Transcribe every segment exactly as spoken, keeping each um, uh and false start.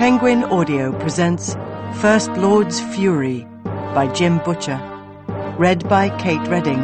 Penguin Audio presents First Lord's Fury by Jim Butcher, read by Kate Redding.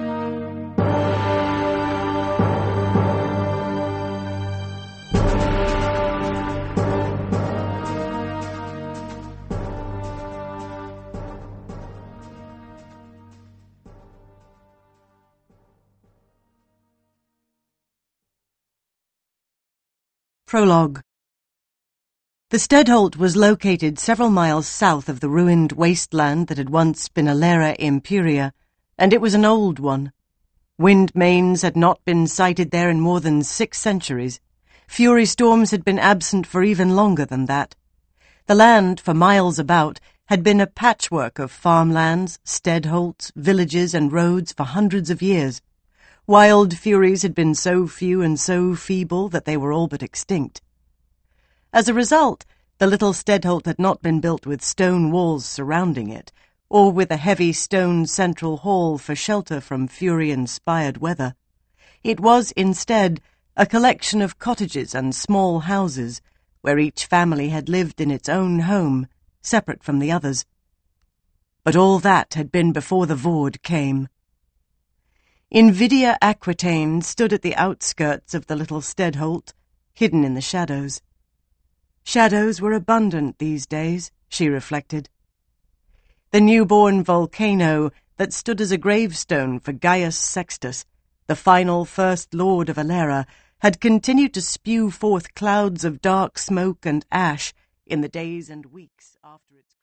Prologue. The Stedholt was located several miles south of the ruined wasteland that had once been Alera Imperia, and it was an old one. Wind mains had not been sighted there in more than six centuries. Fury storms had been absent for even longer than that. The land, for miles about, had been a patchwork of farmlands, Stedholts, villages, and roads for hundreds of years. Wild furies had been so few and so feeble that they were all but extinct. As a result, the little Stedholt had not been built with stone walls surrounding it, or with a heavy stone central hall for shelter from fury-inspired weather. It was, instead, a collection of cottages and small houses, where each family had lived in its own home, separate from the others. But all that had been before the Vord came. Invidia Aquitaine stood at the outskirts of the little Stedholt, hidden in the shadows. Shadows were abundant these days, she reflected. The newborn volcano that stood as a gravestone for Gaius Sextus, the final First Lord of Alera, had continued to spew forth clouds of dark smoke and ash in the days and weeks after its